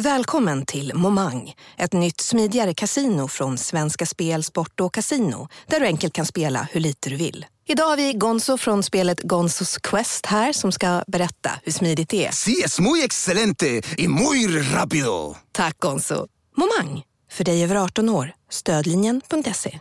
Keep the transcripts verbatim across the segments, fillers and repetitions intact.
Välkommen till Momang, ett nytt smidigare kasino från Svenska Spel, Sport och Casino, där du enkelt kan spela hur lite du vill. Idag har vi Gonzo från spelet Gonzos Quest här som ska berätta hur smidigt det är. Sí, es muy excelente y muy rápido. Tack Gonzo. Momang, för dig över arton år. Stödlinjen punkt se.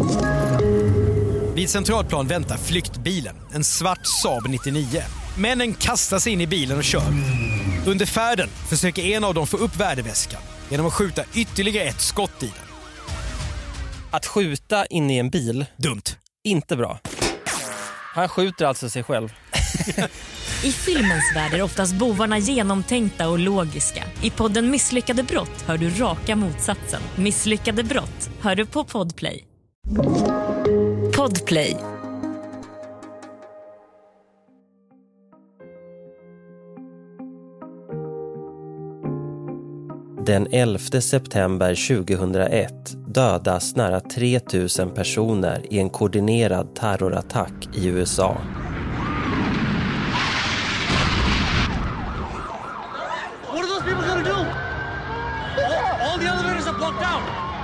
Vid Centralplan väntar flyktbilen, en svart Saab nittionio. Männen kastar sig in i bilen och kör. Under färden försöker en av dem få upp värdeväskan genom att skjuta ytterligare ett skott i den. Att skjuta in i en bil, dumt. Inte bra. Han skjuter alltså sig själv. I filmens värld är oftast bovarna genomtänkta och logiska. I podden Misslyckade brott hör du raka motsatsen. Misslyckade brott hör du på Podplay. Podplay. Den elfte september tjugohundraett dödas nära tre tusen personer i en koordinerad terrorattack i U S A. What are those people gonna do? All, all the elevators are blocked out.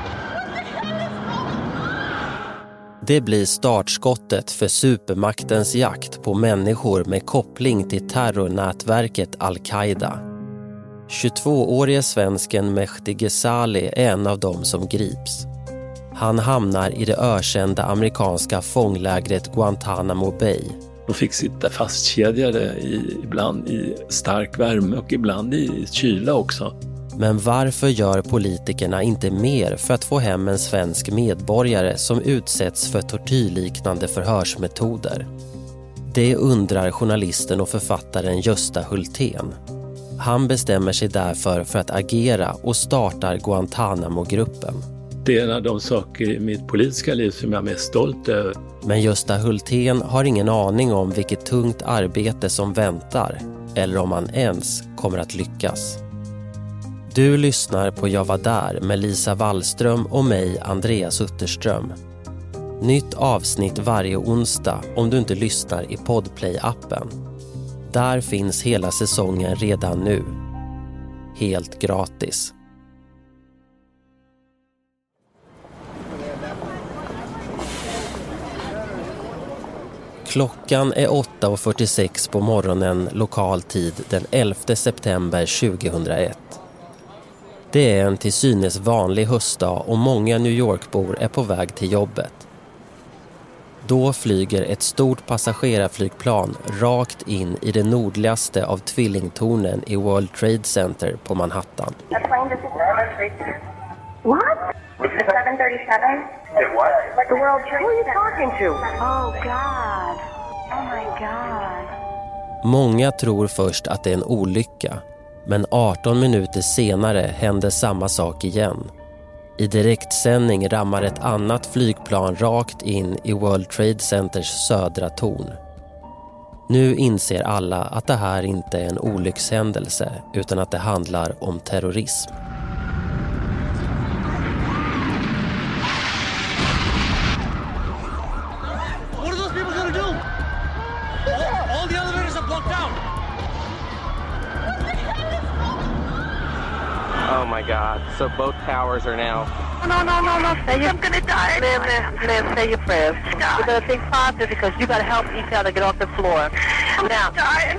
Det blir startskottet för supermaktens jakt på människor med koppling till terrornätverket Al-Qaida. tjugotvåårige svensken Mehdi Ghezali är en av dem som grips. Han hamnar i det ökända amerikanska fånglägret Guantanamo Bay. De fick sitta fastkedjade i, ibland i stark värme och ibland i kyla också. Men varför gör politikerna inte mer för att få hem en svensk medborgare som utsätts för tortyrliknande förhörsmetoder? Det undrar journalisten och författaren Gösta Hultén. Han bestämmer sig därför för att agera och startar Guantanamo-gruppen. Det är en av de saker i mitt politiska liv som jag är mest stolt över. Men Gösta Hultén har ingen aning om vilket tungt arbete som väntar eller om han ens kommer att lyckas. Du lyssnar på Jag var där med Lisa Wallström och mig, Andreas Utterström. Nytt avsnitt varje onsdag om du inte lyssnar i Podplay-appen. Där finns hela säsongen redan nu. Helt gratis. Klockan är åtta och fyrtiosex på morgonen lokal tid den elfte september tjugohundraett. Det är en till synes vanlig höstdag och många New York-bor är på väg till jobbet. Då flyger ett stort passagerarflygplan rakt in i det nordligaste av tvillingtornen i World Trade Center på Manhattan. What? seven thirty-seven? What? The World Trade Center. Who are you talking to? Oh, God. Oh, my God. Många tror först att det är en olycka, men arton minuter senare händer samma sak igen. I direktsändning rammar ett annat flygplan rakt in i World Trade Centers södra torn. Nu inser alla att det här inte är en olyckshändelse utan att det handlar om terrorism. What are those people gonna do? All, all the elevators are blocked out. Oh my God, so both towers are now. No, no, no, no, say I'm gonna die. Liv, Liv, Liv, say your prayers. We're gonna think positive because you gotta help each other get off the floor. I'm now. Dying.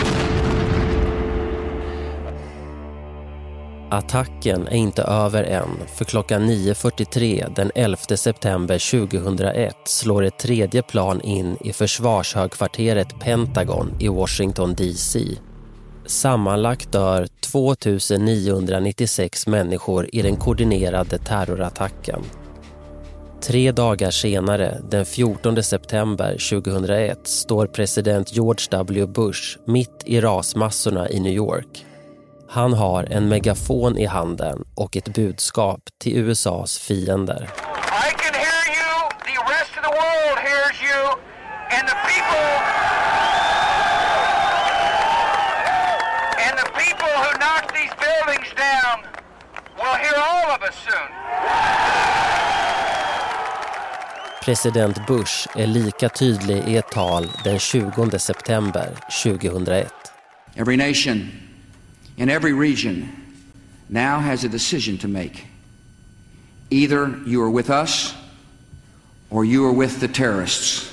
Attacken är inte över än, för klockan nio fyrtiotre den elfte september tjugohundraett slår ett tredje plan in i försvarshögkvarteret Pentagon i Washington D C. Sammanlagt dör tvåtusenniohundranittiosex människor i den koordinerade terrorattacken. Tre dagar senare, den fjortonde september tjugohundraett, står president George W. Bush mitt i rasmassorna i New York. Han har en megafon i handen och ett budskap till U S A:s fiender. I can hear you, the rest of the world hears you, and the people and the people who knock these buildings down will hear all of us soon. President Bush är lika tydlig i ett tal den tjugonde september tjugohundraett. Every nation in every region now has a decision to make. Either you are with us or you are with the terrorists.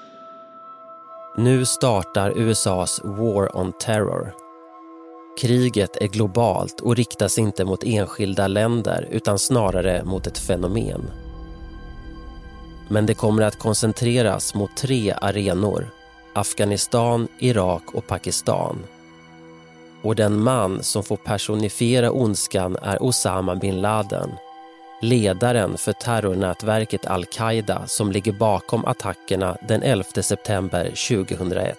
Nu startar U S A:s War on Terror. Kriget är globalt och riktas inte mot enskilda länder utan snarare mot ett fenomen. Men det kommer att koncentreras mot tre arenor: Afghanistan, Irak och Pakistan. Och den man som får personifiera ondskan är Osama bin Laden, ledaren för terrornätverket Al-Qaida som ligger bakom attackerna den elfte september tjugohundraett.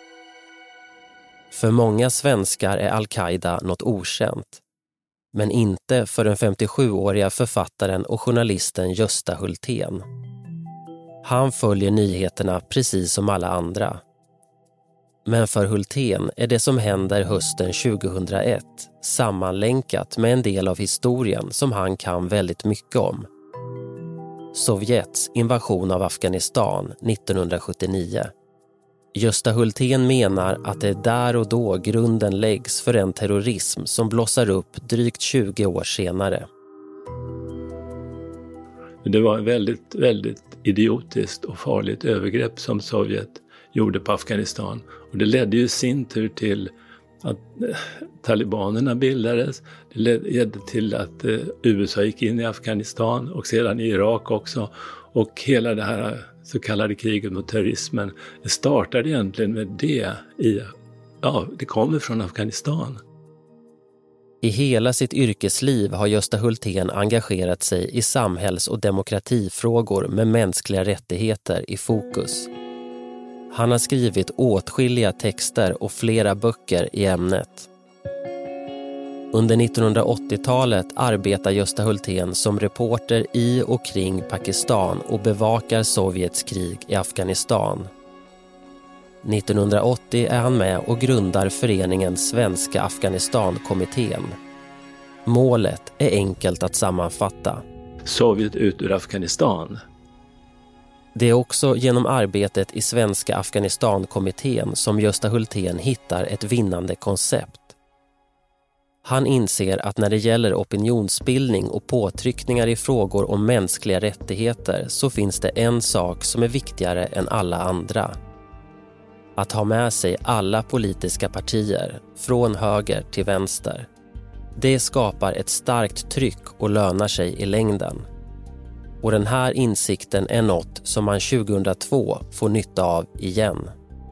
För många svenskar är Al-Qaida något okänt, men inte för den femtiosjuåriga författaren och journalisten Gösta Hultén. Han följer nyheterna precis som alla andra. Men för Hultén är det som händer hösten tjugohundraett sammanlänkat med en del av historien som han kan väldigt mycket om. Sovjets invasion av Afghanistan nittonhundrasjuttionio. Gösta Hultén menar att det är där och då grunden läggs för en terrorism som blossar upp drygt tjugo år senare. Det var ett väldigt, väldigt idiotiskt och farligt övergrepp som Sovjet gjorde på Afghanistan. Och det ledde ju sin tur till att eh, talibanerna bildades. Det ledde till att eh, U S A gick in i Afghanistan och sedan i Irak också. Och hela det här så kallade kriget mot terrorismen, det startade egentligen med det i, ja, det kommer från Afghanistan. I hela sitt yrkesliv har Gösta Hultén engagerat sig i samhälls- och demokratifrågor med mänskliga rättigheter i fokus. Han har skrivit åtskilliga texter och flera böcker i ämnet. Under nittonhundraåttiotalet arbetar Gösta Hultén som reporter i och kring Pakistan och bevakar Sovjets krig i Afghanistan. nittonhundraåttio är han med och grundar föreningen Svenska Afghanistan-kommittén. Målet är enkelt att sammanfatta. Sovjet ut ur Afghanistan. Det är också genom arbetet i Svenska Afghanistan-kommittén som Gösta Hultén hittar ett vinnande koncept. Han inser att när det gäller opinionsbildning och påtryckningar i frågor om mänskliga rättigheter så finns det en sak som är viktigare än alla andra. Att ha med sig alla politiska partier, från höger till vänster. Det skapar ett starkt tryck och lönar sig i längden. Och den här insikten är något som man tjugohundratvå får nytta av igen.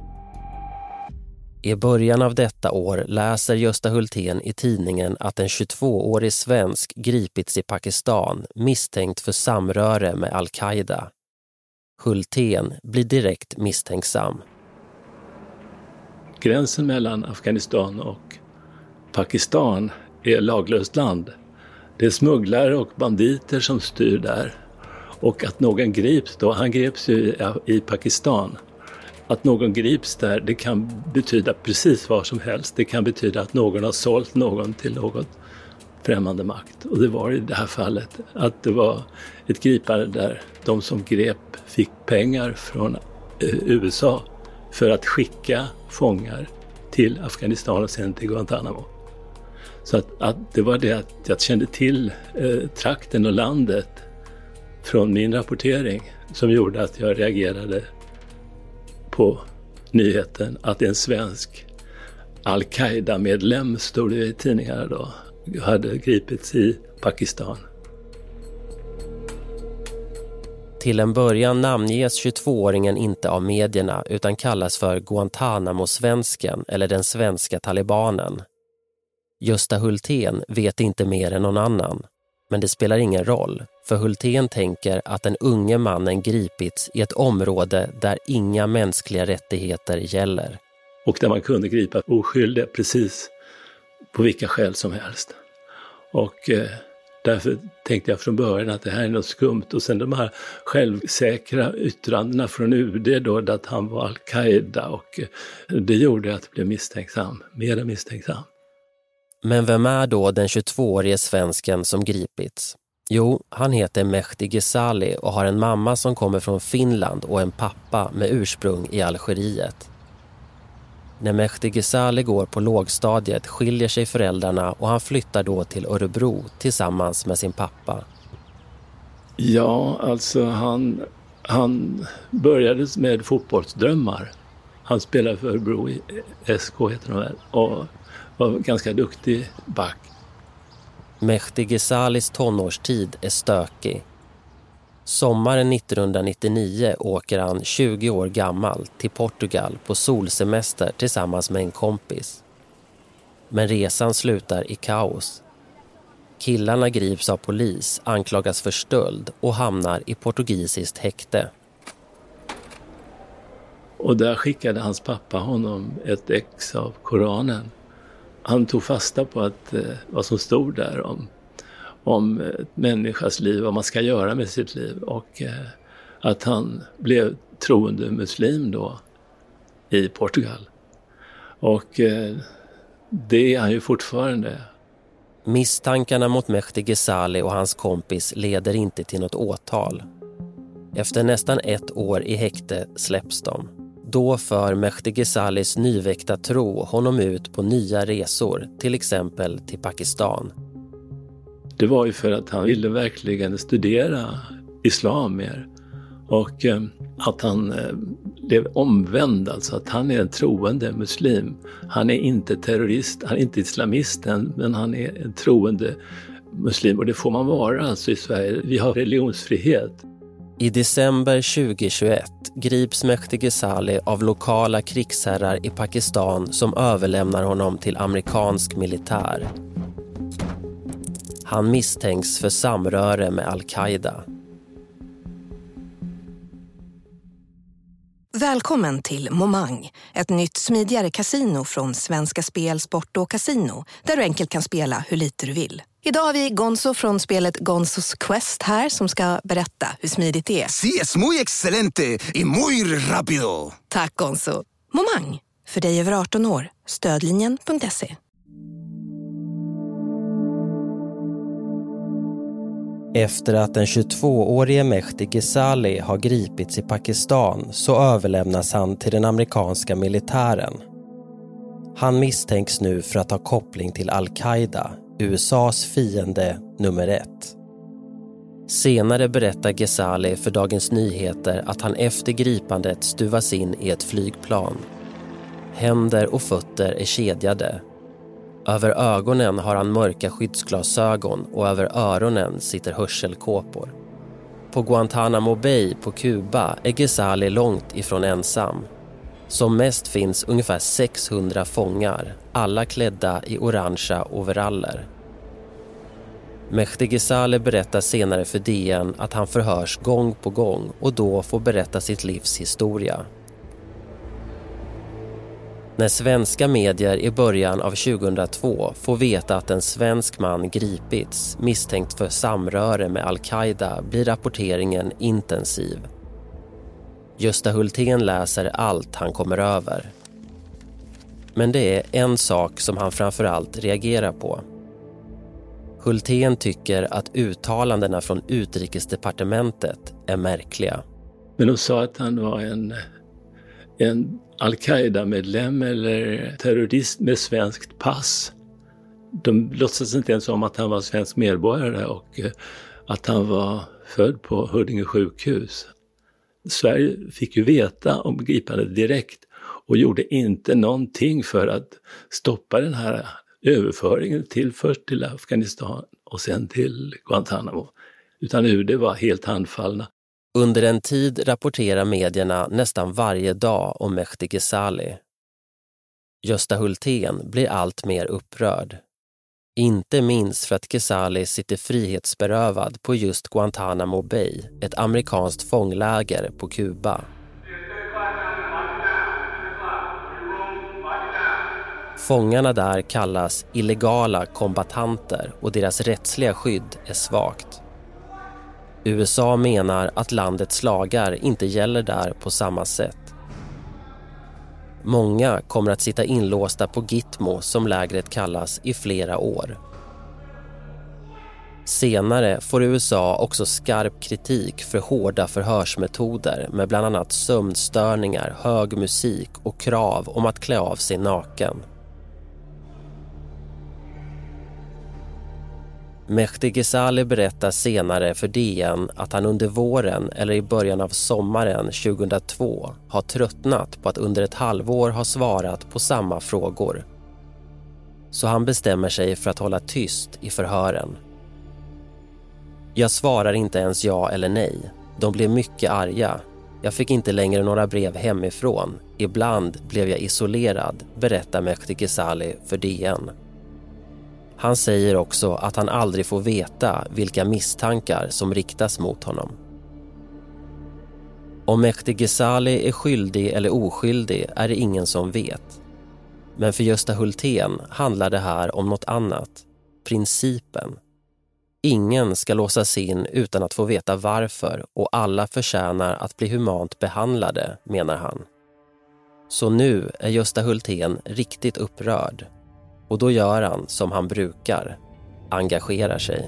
I början av detta år läser Gösta Hultén i tidningen att en tjugotvåårig svensk gripits i Pakistan misstänkt för samröre med Al-Qaida. Hultén blir direkt misstänksam. Gränsen mellan Afghanistan och Pakistan är laglöst land. Det är smugglare och banditer som styr där. Och att någon grips då, han greps ju i Pakistan. Att någon grips där, det kan betyda precis vad som helst. Det kan betyda att någon har sålt någon till något främmande makt. Och det var i det här fallet att det var ett gripande där de som grep fick pengar från U S A för att skicka fångar till Afghanistan och sen till Guantanamo. Så att, att det var det att jag kände till eh, trakten och landet från min rapportering som gjorde att jag reagerade på nyheten att en svensk Al-Qaida-medlem, stod det i tidningarna då, hade gripits i Pakistan. Till en början namnges tjugotvååringen inte av medierna utan kallas för Guantanamo-svensken eller den svenska talibanen. Gösta Hultén vet inte mer än någon annan, men det spelar ingen roll, för Hultén tänker att den unge mannen gripits i ett område där inga mänskliga rättigheter gäller. Och där man kunde gripa oskyldiga precis på vilka skäl som helst. Och eh, därför tänkte jag från början att det här är något skumt. Och sen de här självsäkra yttrandena från U D då, att han var Al-Qaida, och eh, det gjorde att jag blev misstänksam, mer misstänksam. Men vem är då den tjugotvåårige svensken som gripits? Jo, han heter Mehdi Ghezali och har en mamma som kommer från Finland och en pappa med ursprung i Algeriet. När Mehdi Ghezali går på lågstadiet skiljer sig föräldrarna och han flyttar då till Örebro tillsammans med sin pappa. Ja, alltså han, han började med fotbollsdrömmar. Han spelade för Örebro i S K heter de väl, och var ganska duktig back. Mehdi Ghezalis tonårstid är stökig. Sommaren nittonhundranittionio åker han tjugo år gammal till Portugal på solsemester tillsammans med en kompis. Men resan slutar i kaos. Killarna grips av polis, anklagas för stöld och hamnar i portugisiskt häkte. Och där skickade hans pappa honom ett ex av Koranen. Han tog fasta på att, eh, vad som stod där om, om ett människas liv, vad man ska göra med sitt liv. Och eh, att han blev troende muslim då i Portugal. Och eh, det är han ju fortfarande. Misstankarna mot Mehdi Ghezali och hans kompis leder inte till något åtal. Efter nästan ett år i häkte släpps de. Då för Mehdi Ghezalis nyväckta tro honom ut på nya resor, till exempel till Pakistan. Det var ju för att han ville verkligen studera islam mer. Och eh, att han eh, blev omvänd, alltså att han är en troende muslim. Han är inte terrorist, han är inte islamisten, men han är en troende muslim. Och det får man vara alltså i Sverige. Vi har religionsfrihet. I december tjugohundratjugoett grips Mehdi Ghezali av lokala krigsherrar i Pakistan som överlämnar honom till amerikansk militär. Han misstänks för samröre med Al-Qaida. Välkommen till Momang, ett nytt smidigare kasino från Svenska Spel, Sport och Casino, där du enkelt kan spela hur lite du vill. Idag har vi Gonzo från spelet Gonzos Quest här som ska berätta hur smidigt det är. Sí, es muy excelente y muy rápido. Tack Gonzo. Momang, för dig över arton år. Stödlinjen punkt se. Efter att den tjugotvåårige Mehdi Ghezali har gripits i Pakistan så överlämnas han till den amerikanska militären. Han misstänks nu för att ha koppling till Al-Qaida, U S A:s fiende nummer ett. Senare berättar Ghezali för Dagens Nyheter att han efter gripandet stuvas in i ett flygplan. Händer och fötter är kedjade. Över ögonen har han mörka skyddsglasögon och över öronen sitter hörselkåpor. På Guantanamo Bay på Kuba är Ghezali långt ifrån ensam. Som mest finns ungefär sexhundra fångar, alla klädda i orangea overaller. Mehdi Ghezali berättar senare för D N att han förhörs gång på gång och då får berätta sitt livs historia. När svenska medier i början av tjugohundratvå får veta att en svensk man gripits misstänkt för samröre med Al-Qaida blir rapporteringen intensiv. Gösta Hultén läser allt han kommer över. Men det är en sak som han framförallt reagerar på. Hultén tycker att uttalandena från utrikesdepartementet är märkliga. Men de sa att han var en, en Al-Qaida-medlem eller terrorist med svenskt pass. De låtsades inte ens om att han var svensk medborgare och att han var född på Huddinge sjukhus. Sverige fick ju veta om gripandet direkt och gjorde inte någonting för att stoppa den här överföringen till först till Afghanistan och sen till Guantanamo. Utan U D var helt handfallna. Under en tid rapporterar medierna nästan varje dag om Mehdi Ghezali. Gösta Hultén blir allt mer upprörd. Inte minst för att Ghezali sitter frihetsberövad på just Guantanamo Bay, ett amerikanskt fångläger på Kuba. Fångarna där kallas illegala kombatanter och deras rättsliga skydd är svagt. U S A menar att landets lagar inte gäller där på samma sätt. Många kommer att sitta inlåsta på Gitmo, som lägret kallas, i flera år. Senare får U S A också skarp kritik för hårda förhörsmetoder med bland annat sömnstörningar, hög musik och krav om att klä av sig naken. Mehdi Ghezali berättar senare för D N att han under våren eller i början av sommaren tjugohundratvå har tröttnat på att under ett halvår ha svarat på samma frågor. Så han bestämmer sig för att hålla tyst i förhören. Jag svarar inte ens ja eller nej. De blev mycket arga. Jag fick inte längre några brev hemifrån. Ibland blev jag isolerad, berättar Mehdi Ghezali för D N. Han säger också att han aldrig får veta vilka misstankar som riktas mot honom. Om Mehdi Ghezali är skyldig eller oskyldig är det ingen som vet. Men för Gösta Hultén handlar det här om något annat. Principen. Ingen ska låsas in utan att få veta varför och alla förtjänar att bli humant behandlade, menar han. Så nu är Gösta Hultén riktigt upprörd. Och då gör han som han brukar, engagerar sig.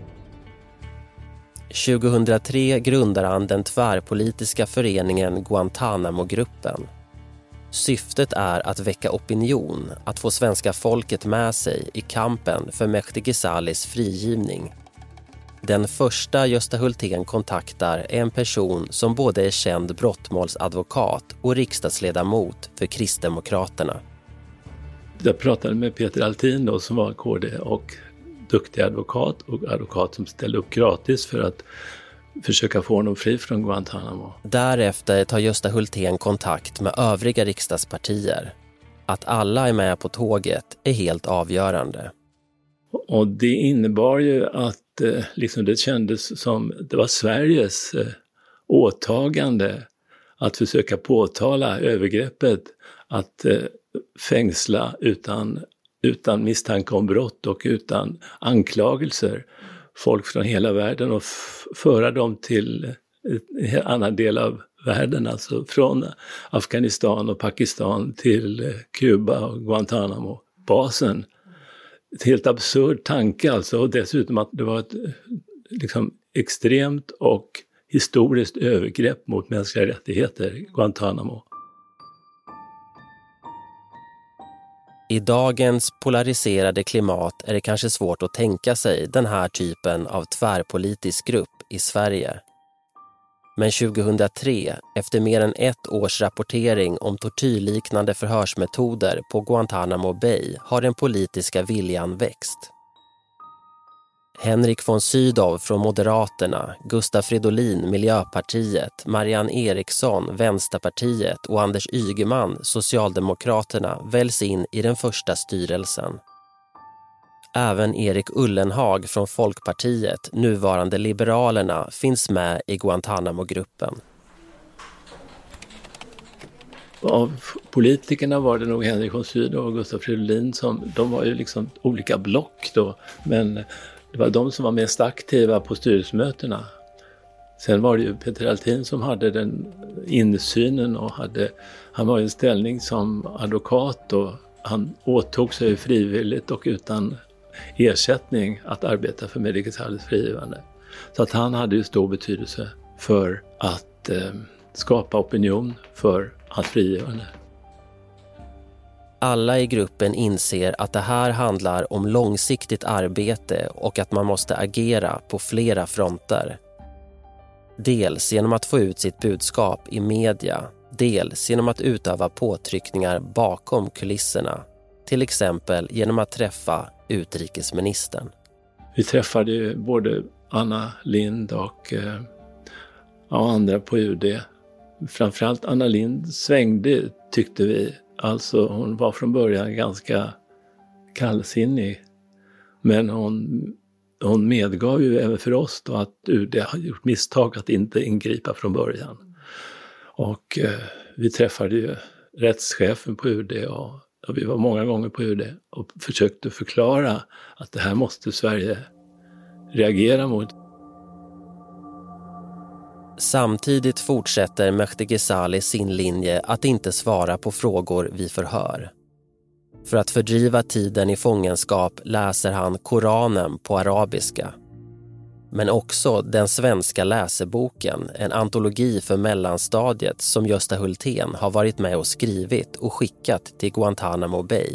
tjugohundratre grundar han den tvärpolitiska föreningen Guantanamo-gruppen. Syftet är att väcka opinion, att få svenska folket med sig i kampen för Mehdi Ghezalis frigivning. Den första Gösta Hultén kontaktar är en person som både är känd brottmålsadvokat och riksdagsledamot för Kristdemokraterna. Jag pratade med Peter Altin då, som var K D och duktig advokat och advokat som ställde upp gratis för att försöka få honom fri från Guantanamo. Därefter tar Gösta Hultén kontakt med övriga riksdagspartier. Att alla är med på tåget är helt avgörande. Och det innebar ju att eh, liksom det kändes som det var Sveriges eh, åtagande att försöka påtala övergreppet, att eh, fängsla utan, utan misstanke om brott och utan anklagelser folk från hela världen och f- föra dem till en annan del av världen, alltså från Afghanistan och Pakistan till Kuba och Guantanamo-basen. Ett helt absurd tanke alltså, och dessutom att det var ett liksom extremt och historiskt övergrepp mot mänskliga rättigheter, Guantanamo. I dagens polariserade klimat är det kanske svårt att tänka sig den här typen av tvärpolitisk grupp i Sverige. Men tjugohundratre, efter mer än ett års rapportering om tortyrliknande förhörsmetoder på Guantanamo Bay, har den politiska viljan växt. Henrik von Sydow från Moderaterna, Gustaf Fridolin, Miljöpartiet, Marianne Eriksson, Vänsterpartiet och Anders Ygeman, Socialdemokraterna, väljs in i den första styrelsen. Även Erik Ullenhag från Folkpartiet, nuvarande Liberalerna, finns med i Guantanamo-gruppen. Av politikerna var det nog Henrik von Sydow och Gustaf Fridolin som, de var ju liksom olika block då, men det var de som var mest aktiva på styrelsemötena. Sen var det ju Peter Altin som hade den insynen och hade, han var i en ställning som advokat och han åtog sig frivilligt och utan ersättning att arbeta för Mehdi Ghezalis frigivande. Så att han hade ju stor betydelse för att eh, skapa opinion för hans frigivande. Alla i gruppen inser att det här handlar om långsiktigt arbete och att man måste agera på flera fronter. Dels genom att få ut sitt budskap i media, dels genom att utöva påtryckningar bakom kulisserna. Till exempel genom att träffa utrikesministern. Vi träffade ju både Anna Lindh och, eh, och andra på U D. Framförallt Anna Lindh svängde, tyckte vi. Alltså hon var från början ganska kallsinnig. Men hon, hon medgav ju även för oss då att U D har gjort misstag att inte ingripa från början. Och eh, vi träffade ju rättschefen på U D och, och vi var många gånger på U D och försökte förklara att det här måste Sverige reagera mot. Samtidigt fortsätter Mehdi Ghezali sin linje att inte svara på frågor vid förhör. För att fördriva tiden i fångenskap läser han Koranen på arabiska. Men också den svenska läseboken, en antologi för mellanstadiet som Gösta Hultén har varit med och skrivit och skickat till Guantanamo Bay.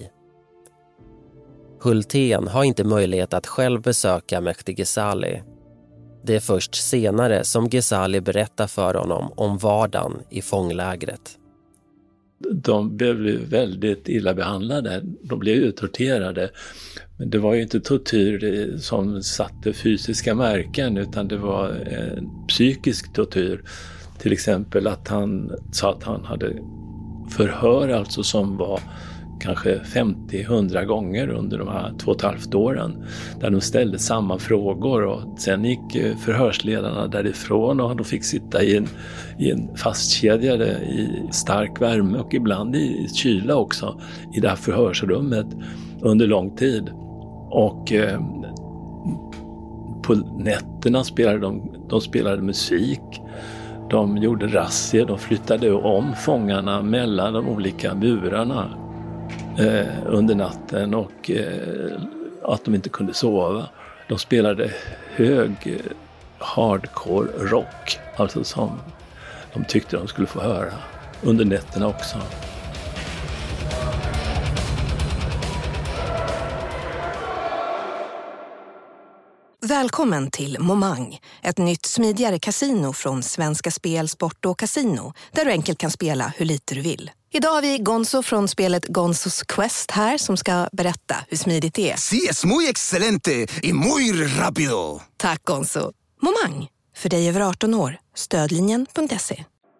Hultén har inte möjlighet att själv besöka Mehdi Ghezali. Det är först senare som Ghezali berättar för honom om vardagen i fånglägret. De blev väldigt illa behandlade. De blev ju torterade. Men det var ju inte tortyr som satte fysiska märken, utan det var en psykisk tortyr. Till exempel att han sa att han hade förhör alltså som var kanske femtio till hundra gånger under de här två och ett halvt åren. Där de ställde samma frågor och sen gick förhörsledarna därifrån och de fick sitta i en, i en fastkedjade i stark värme och ibland i kyla också i det här förhörsrummet under lång tid. Och eh, på nätterna spelade de, de spelade musik. De gjorde razzior, de flyttade om fångarna mellan de olika burarna eh, under natten och eh, att de inte kunde sova. De spelade hög eh, hardcore rock, alltså som de tyckte de skulle få höra under nätterna också. Välkommen till Momang, ett nytt smidigare kasino från Svenska Spel, Sport och Casino, där du enkelt kan spela hur lite du vill. Idag har vi Gonzo från spelet Gonzos Quest här som ska berätta hur smidigt det är. Sí, es muy excelente y muy rápido. Tack Gonzo. Momang, för dig över arton år. Stödlinjen punkt se.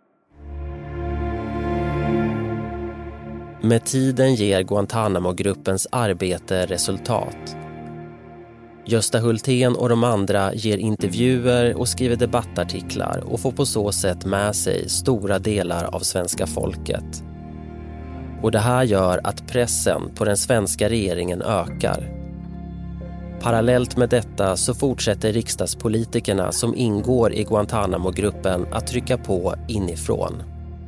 Med tiden ger Guantanamo-gruppens arbete resultat. Gösta Hultén och de andra ger intervjuer och skriver debattartiklar och får på så sätt med sig stora delar av svenska folket. Och det här gör att pressen på den svenska regeringen ökar. Parallellt med detta så fortsätter riksdagspolitikerna som ingår i Guantanamo-gruppen att trycka på inifrån.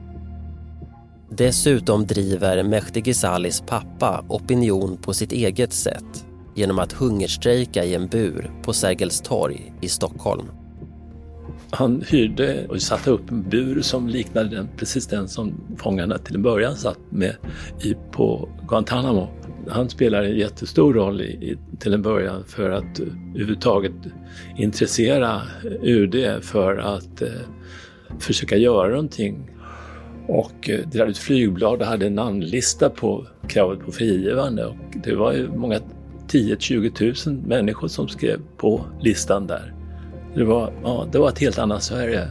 Dessutom driver Mehdi Ghezalis pappa opinion på sitt eget sätt genom att hungerstrejka i en bur på Sergels torg i Stockholm. Han hyrde och satte upp en bur som liknade den, precis den som fångarna till en början satt med i, på Guantanamo. Han spelar en jättestor roll i, i, till en början för att överhuvudtaget intressera U D för att eh, försöka göra någonting. Och eh, det hade ett flygblad och hade en namnlista på kravet på frigivande. Och det var ju många tio till tjugo tusen människor som skrev på listan där. Det var, ja, det var ett helt annat Sverige.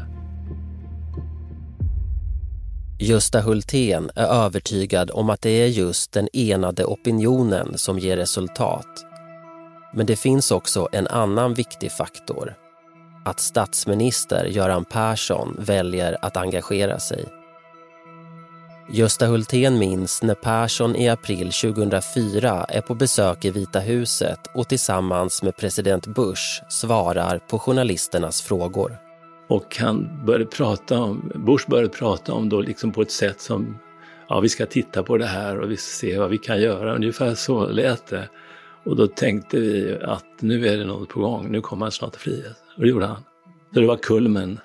Gösta Hultén är övertygad om att det är just den enade opinionen som ger resultat. Men det finns också en annan viktig faktor. Att statsminister Göran Persson väljer att engagera sig. Gösta Hultén minns när Persson i april tjugohundrafyra är på besök i Vita huset och tillsammans med president Bush svarar på journalisternas frågor. Och han började prata om, Bush började prata om då liksom på ett sätt som, ja, vi ska titta på det här och vi ska se vad vi kan göra. Ungefär så lät det. Och då tänkte vi att nu är det något på gång, nu kommer han snart till frihet. Och det gjorde han. Så det var kulmen.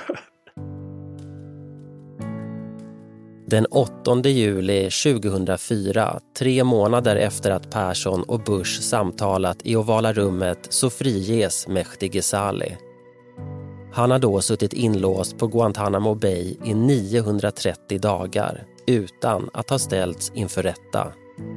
Den åttonde juli tjugohundrafyra, tre månader efter att Persson och Bush samtalat i Ovala rummet, så friges Mehdi Ghezali. Han har då suttit inlåst på Guantanamo Bay i niohundratrettio dagar utan att ha ställts inför rätta.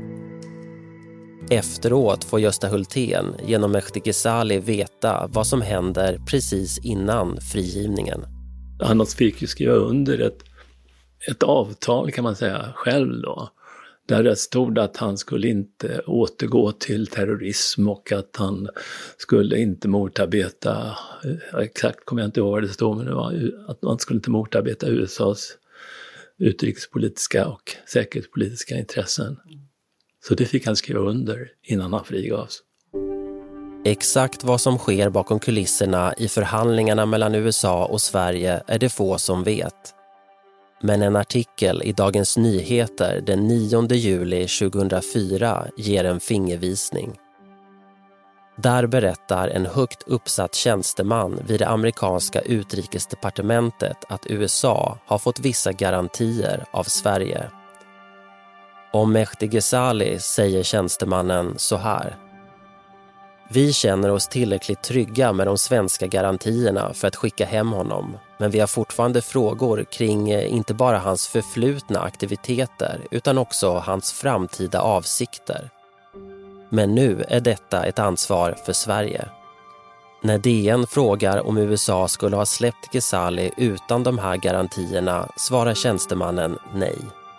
Efteråt får Gösta Hultén genom Mehdi Ghezali veta vad som händer precis innan frigivningen. Han fick ju skriva under ett ett avtal kan man säga själv då, där det stod att han skulle inte återgå till terrorism och att han skulle inte motarbeta, exakt kommer jag inte ihåg vad det stod, men det var att han skulle inte motarbeta U S A:s utrikespolitiska och säkerhetspolitiska intressen. Så det fick han skriva under innan han frigavs. Exakt vad som sker bakom kulisserna i förhandlingarna mellan U S A och Sverige är det få som vet. Men en artikel i Dagens Nyheter den nionde juli tjugohundrafyra ger en fingervisning. Där berättar en högt uppsatt tjänsteman vid det amerikanska utrikesdepartementet att U S A har fått vissa garantier av Sverige. Om Mehdi Ghezali säger tjänstemannen så här: Vi känner oss tillräckligt trygga med de svenska garantierna för att skicka hem honom, men vi har fortfarande frågor kring inte bara hans förflutna aktiviteter utan också hans framtida avsikter. Men nu är detta ett ansvar för Sverige. När D N frågar om U S A skulle ha släppt Ghezali utan de här garantierna svarar tjänstemannen nej.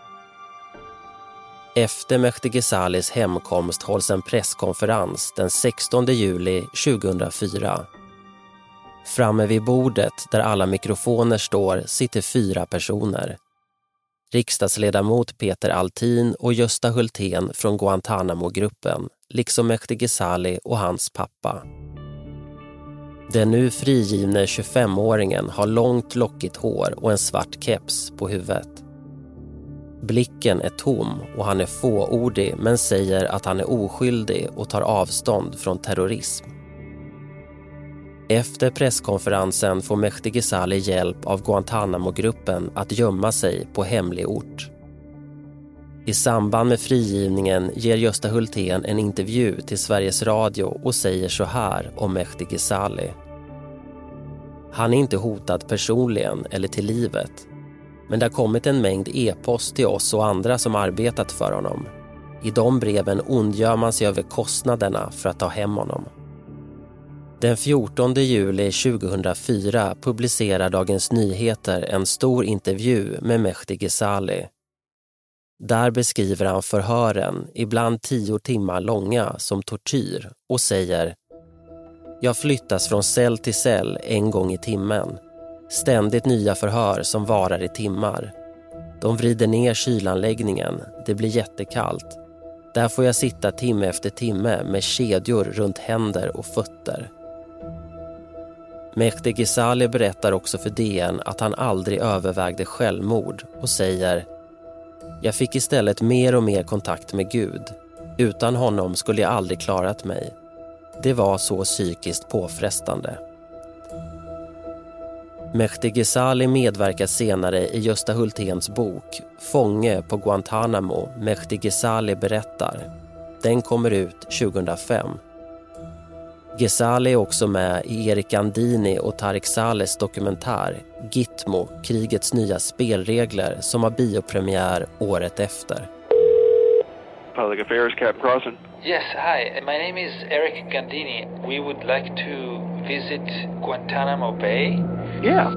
Efter Mehdi Ghezalis hemkomst hålls en presskonferens den sextonde juli tjugohundrafyra. Framme vid bordet där alla mikrofoner står sitter fyra personer. Riksdagsledamot Peter Altin och Gösta Hultén från Guantanamo-gruppen, liksom Mehdi Ghezali och hans pappa. Den nu frigivne tjugofemåringen har långt lockigt hår och en svart keps på huvudet. Blicken är tom och han är fåordig men säger att han är oskyldig och tar avstånd från terrorism. Efter presskonferensen får Mehdi Ghezali hjälp av Guantanamo-gruppen att gömma sig på hemlig ort. I samband med frigivningen ger Gösta Hultén en intervju till Sveriges Radio och säger så här om Mehdi Ghezali. Han är inte hotad personligen eller till livet, men det har kommit en mängd e-post till oss och andra som arbetat för honom. I de breven ondgör man sig över kostnaderna för att ta hem honom. Den fjortonde juli tjugohundrafyra publicerar Dagens Nyheter en stor intervju med Mehdi Ghezali. Där beskriver han förhören, ibland tio timmar långa, som tortyr och säger: Jag flyttas från cell till cell en gång i timmen. Ständigt nya förhör som varar i timmar. De vrider ner kylanläggningen, det blir jättekallt. Där får jag sitta timme efter timme med kedjor runt händer och fötter. Mehdi Ghezali berättar också för D N att han aldrig övervägde självmord och säger: Jag fick istället mer och mer kontakt med Gud. Utan honom skulle jag aldrig klarat mig. Det var så psykiskt påfrestande. Mehdi Ghezali medverkar senare i Gösta Hulténs bok Fånge på Guantanamo, Mehdi Ghezali berättar. Den kommer ut tjugohundrafem. Ghezali är också med i Erik Gandini och Tarek Salehs dokumentär Gitmo, krigets nya spelregler, som har biopremiär året efter. Public Affairs, Captain Crossan. Yes, hi. My name is Eric Gandini. We would like to visit Guantanamo Bay. Yeah.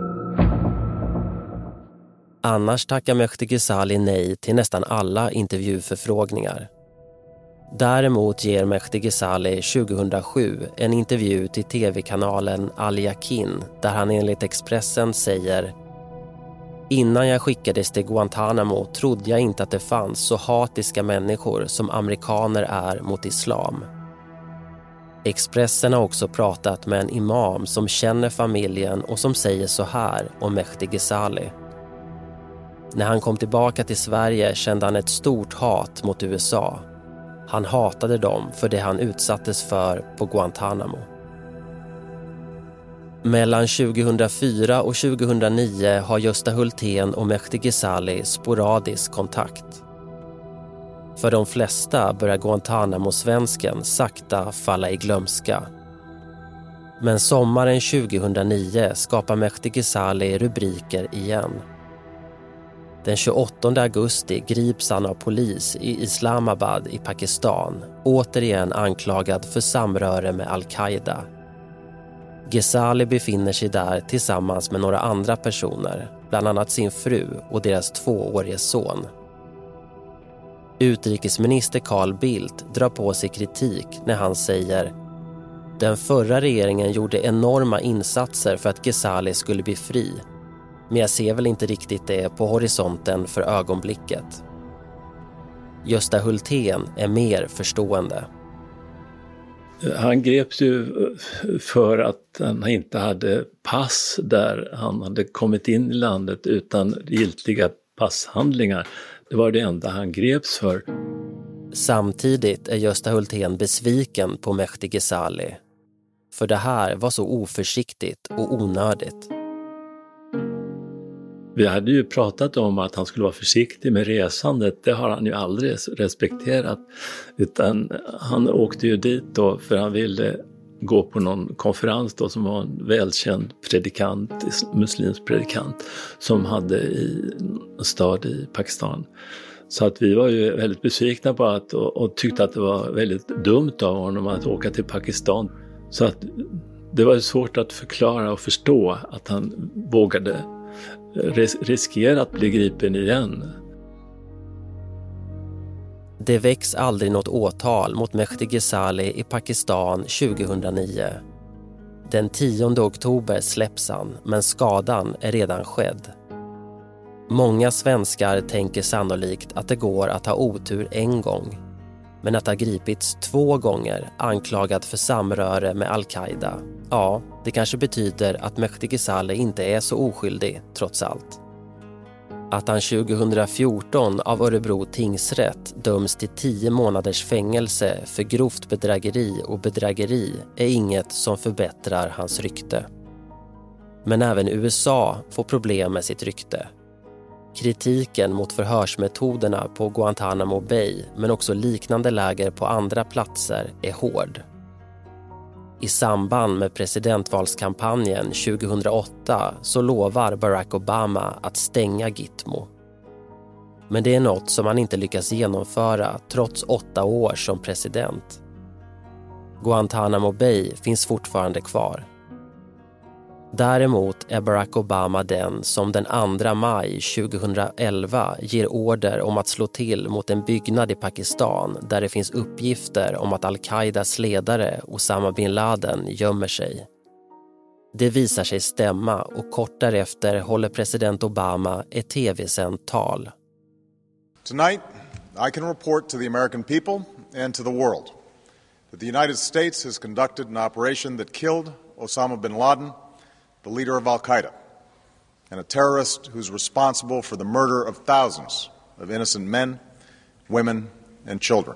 Annars tackar Mehdi Ghezali nej till nästan alla intervjuförfrågningar. Däremot ger Mehdi Ghezali tjugohundrasju en intervju till tv-kanalen Al Yaqin där han enligt Expressen säger: Innan jag skickades till Guantanamo trodde jag inte att det fanns så hatiska människor som amerikaner är mot islam. Expressen har också pratat med en imam som känner familjen och som säger så här om Mehdi Ghezali. När han kom tillbaka till Sverige kände han ett stort hat mot U S A. Han hatade dem för det han utsattes för på Guantanamo. Mellan tjugohundrafyra och tjugohundranio har Gösta Hultén och Mehdi Ghezali sporadisk kontakt. För de flesta börjar Guantanamo-svensken sakta falla i glömska. Men sommaren tjugohundranio skapar Mehdi Ghezali rubriker igen. Den tjugoåttonde augusti grips han av polis i Islamabad i Pakistan, återigen anklagad för samröre med Al-Qaida. Ghezali befinner sig där tillsammans med några andra personer, bland annat sin fru och deras tvåårige son. Utrikesminister Carl Bildt drar på sig kritik när han säger: Den förra regeringen gjorde enorma insatser för att Ghezali skulle bli fri. Men jag ser väl inte riktigt det på horisonten för ögonblicket. Gösta Hultén är mer förstående. Han greps ju för att han inte hade pass där han hade kommit in i landet utan giltiga passhandlingar. Det var det enda han greps för. Samtidigt är Gösta Hultén besviken på Mehdi Ghezali. För det här var så oförsiktigt och onödigt. Vi hade ju pratat om att han skulle vara försiktig med resandet. Det har han ju aldrig respekterat. Utan han åkte ju dit då för han ville gå på någon konferens då som var en välkänd predikant, muslimsk predikant som hade i en stad i Pakistan. Så att vi var ju väldigt besvikna på att och, och tyckte att det var väldigt dumt av honom att åka till Pakistan. Så att det var svårt att förklara och förstå att han vågade ris- riskera att bli gripen igen. Det väcks aldrig något åtal mot Mehdi Ghezali i Pakistan tjugohundranio. Den tionde oktober släpps han, men skadan är redan skedd. Många svenskar tänker sannolikt att det går att ha otur en gång. Men att ha gripits två gånger anklagad för samröre med Al-Qaida, ja, det kanske betyder att Mehdi Ghezali inte är så oskyldig trots allt. Att han tjugohundrafjorton av Örebro tingsrätt döms till tio månaders fängelse för grovt bedrägeri och bedrägeri är inget som förbättrar hans rykte. Men även U S A får problem med sitt rykte. Kritiken mot förhörsmetoderna på Guantanamo Bay men också liknande läger på andra platser är hård. I samband med presidentvalskampanjen tjugohundraåtta så lovar Barack Obama att stänga Gitmo. Men det är något som han inte lyckas genomföra trots åtta år som president. Guantanamo Bay finns fortfarande kvar. Däremot är Barack Obama den som den andra maj tjugohundraelva ger order om att slå till mot en byggnad i Pakistan där det finns uppgifter om att Al-Qaidas ledare Osama bin Laden gömmer sig. Det visar sig stämma och kort därefter håller president Obama ett tv-sänt tal. Tonight, I can report to the American people and to the world that the United States has conducted an operation that killed Osama bin Laden, the leader of Al-Qaida, and a terrorist who's responsible for the murder of thousands of innocent men, women and children.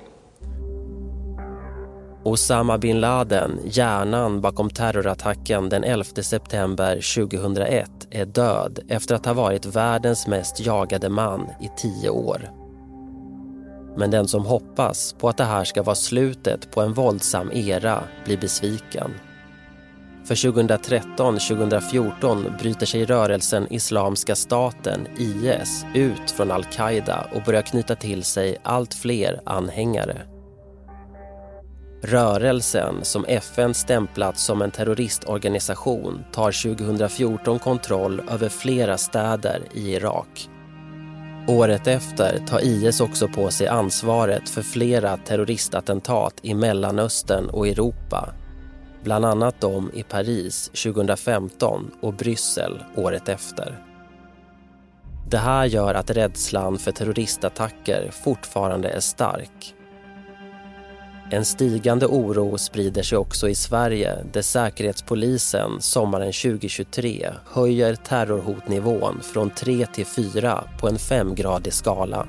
Osama bin Laden, hjärnan bakom terrorattacken den elfte september tjugohundraett, är död efter att ha varit världens mest jagade man i tio år. Men den som hoppas på att det här ska vara slutet på en våldsam era blir besviken. För tjugohundratretton tjugohundrafjorton bryter sig rörelsen Islamiska staten, I S, ut från Al-Qaida och börjar knyta till sig allt fler anhängare. Rörelsen, som F N stämplat som en terroristorganisation, tar tjugohundrafjorton kontroll över flera städer i Irak. Året efter tar I S också på sig ansvaret för flera terroristattentat i Mellanöstern och Europa. Bland annat de i Paris tjugohundrafemton och Bryssel året efter. Det här gör att rädslan för terroristattacker fortfarande är stark. En stigande oro sprider sig också i Sverige där Säkerhetspolisen sommaren tjugohundratjugotre höjer terrorhotnivån från tre till fyra på en femgradig skala.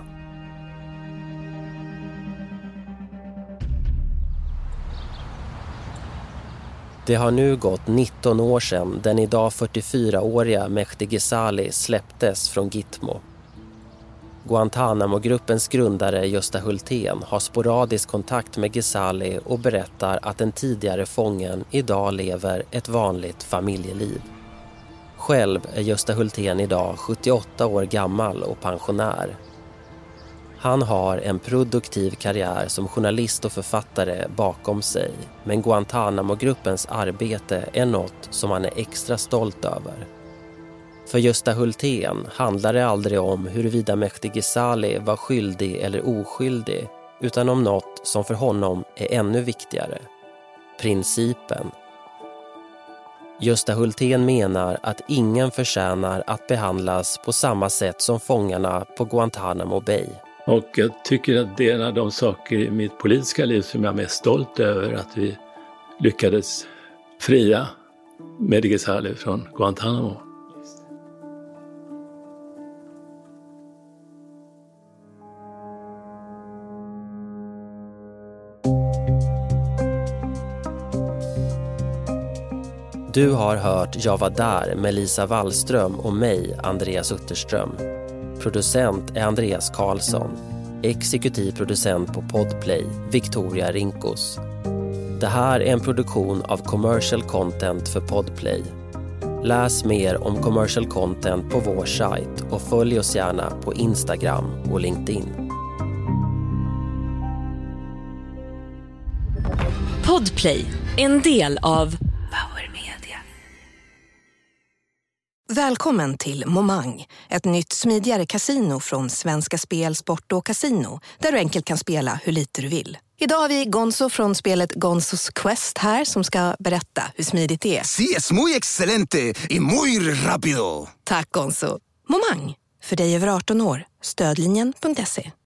Det har nu gått nitton år sedan den idag fyrtiofyraåriga Mehdi Ghezali släpptes från Gitmo. Guantanamo-gruppens grundare Gösta Hultén har sporadisk kontakt med Ghezali och berättar att den tidigare fången idag lever ett vanligt familjeliv. Själv är Gösta Hultén idag sjuttioåtta år gammal och pensionär. Han har en produktiv karriär som journalist och författare bakom sig, men Guantanamo-gruppens arbete är något som han är extra stolt över. För Gösta Hultén handlar det aldrig om huruvida Mehdi Ghezali var skyldig eller oskyldig, utan om något som för honom är ännu viktigare: principen. Gösta Hultén menar att ingen förtjänar att behandlas på samma sätt som fångarna på Guantanamo Bay. Och jag tycker att det är en av de saker i mitt politiska liv som jag är mest stolt över, att vi lyckades fria Mehdi Ghezali från Guantanamo. Du har hört Jag var där med Lisa Wallström och mig, Andreas Utterström. Producent är Andreas Karlsson. Exekutiv producent på Podplay, Victoria Rinkos. Det här är en produktion av Commercial Content för Podplay. Läs mer om commercial content på vår sajt och följ oss gärna på Instagram och LinkedIn. Podplay, en del av Power Media. Välkommen till Momang, ett nytt smidigare kasino från Svenska Spel, Sport och Casino, där du enkelt kan spela hur lite du vill. Idag har vi Gonzo från spelet Gonzos Quest här som ska berätta hur smidigt det är. Sí, es muy excelente y muy rápido. Tack Gonzo. Momang, för dig över arton år. Stödlinjen punkt se.